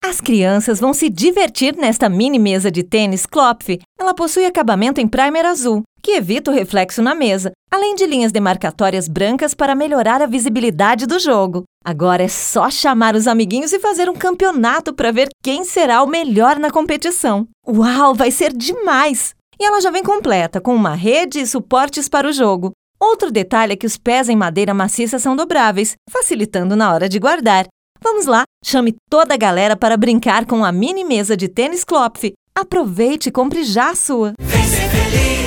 As crianças vão se divertir nesta mini mesa de tênis Klopf. Ela possui acabamento em primer azul, que evita o reflexo na mesa, além de linhas demarcatórias brancas para melhorar a visibilidade do jogo. Agora é só chamar os amiguinhos e fazer um campeonato para ver quem será o melhor na competição. Uau, vai ser demais! E ela já vem completa, com uma rede e suportes para o jogo. Outro detalhe é que os pés em madeira maciça são dobráveis, facilitando na hora de guardar. Vamos lá, chame toda a galera para brincar com a mini mesa de tênis Klopf. Aproveite e compre já a sua! Vem ser feliz!